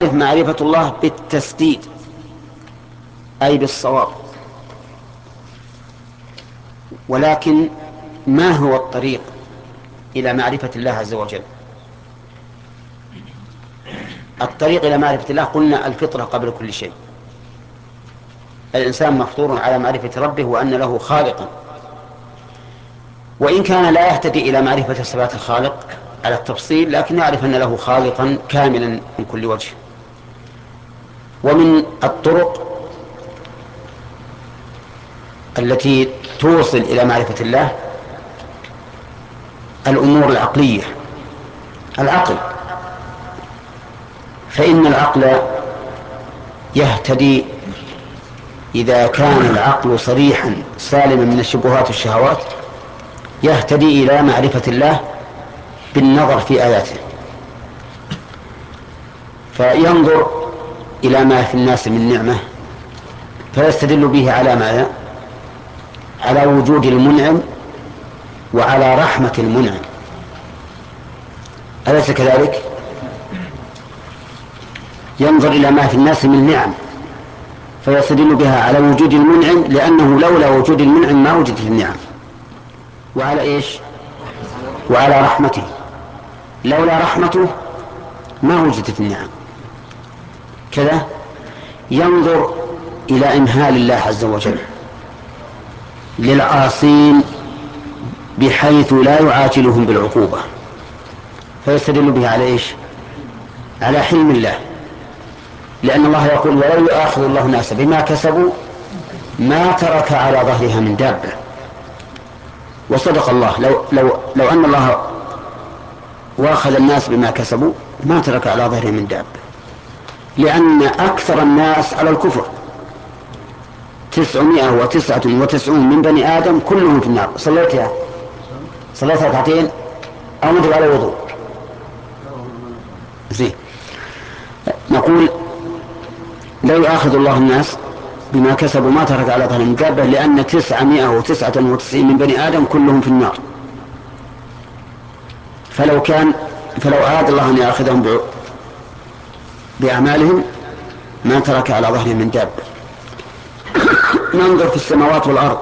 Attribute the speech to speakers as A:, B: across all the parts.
A: معرفة الله بالتسديد أي بالصواب، ولكن ما هو الطريق إلى معرفة الله عز وجل؟ الطريق إلى معرفة الله قلنا الفطرة قبل كل شيء. الإنسان مفطور على معرفة ربه وأن له خالقا، وإن كان لا يهتدي إلى معرفة صفات الخالق على التفصيل، لكن يعرف أن له خالقا كاملا من كل وجه. ومن الطرق التي توصل إلى معرفة الله الأمور العقلية، العقل، فإن العقل يهتدي إذا كان العقل صريحا سالما من الشبهات والشهوات، يهتدي إلى معرفة الله بالنظر في آياته، فينظر إلى ما في الناس من نعمة فيستدل به على ماذا؟ على وجود المنعم وعلى رحمة المنعم، أليس كذلك؟ ينظر إلى ما في الناس من نعم فيستدل بها على وجود المنعم، لأنه لولا وجود المنعم ما وجدت النعم، وعلى إيش؟ وعلى رحمته، لولا رحمته ما وجدت النعم. كذا ينظر إلى إمهال الله عز وجل للعاصين بحيث لا يعاجلهم بالعقوبة، فيستدل بها على إيش؟ على حلم الله، لأن الله يقول: ولو يؤاخذ الله الناس بما كسبوا ما ترك على ظهرها من دابة. وصدق الله، لو أن الله واخذ الناس بما كسبوا ما ترك على ظهرها من دابة، لأن أكثر الناس على الكفر 999 من بني آدم كلهم في النار. صليت ركعتين أو مدر على وضوء زين. نقول: لو يؤاخذ الله الناس بما كسبوا ما ترك على ظهرهم من دابة، لأن 999 من بني آدم كلهم في النار. فلو أراد الله أن يأخذهم بأعمالهم ما ترك على ظهرهم من دابة. ننظر في السماوات والأرض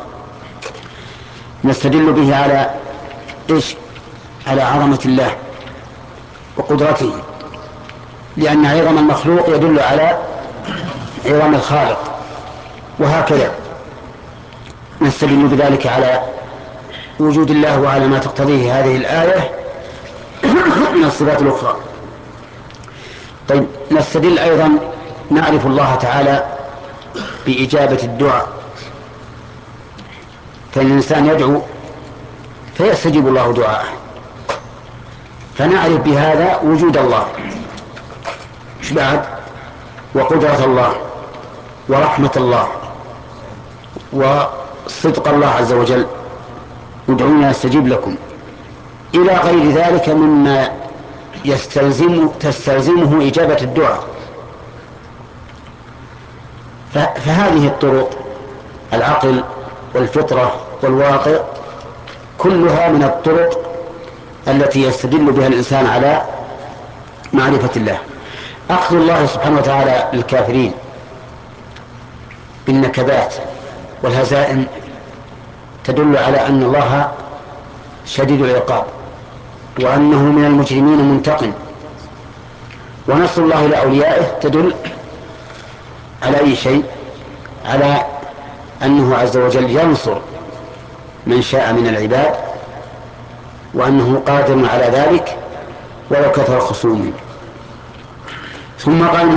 A: نستدل به على إيش؟ على عظمة الله وقدرته، لأن عظم المخلوق يدل على عظم الخالق، وهكذا نستدل بذلك على وجود الله وعلى ما تقتضيه هذه الآية من الصفات الأخرى. طيب، نستدل أيضا، نعرف الله تعالى بإجابة الدعاء، فإن الإنسان يدعو فيستجيب الله دعاءه، فنعرف بهذا وجود الله، إيش بعد؟ وقدرة الله ورحمة الله وصدق الله عز وجل: ادعوني أستجيب لكم، إلى غير ذلك مما تستلزمه إجابة الدعاء. فهذه الطرق، العقل والفطرة والواقع، كلها من الطرق التي يستدل بها الإنسان على معرفة الله. أخذ الله سبحانه وتعالى للكافرين بالنكبات والهزائم تدل على أن الله شديد العقاب وأنه من المجرمين منتقم. ونصر الله لأوليائه تدل على أي شيء؟ على أنه عز وجل ينصر من شاء من العباد، وأنه قادر على ذلك ولو كثر خصومه. ثم قال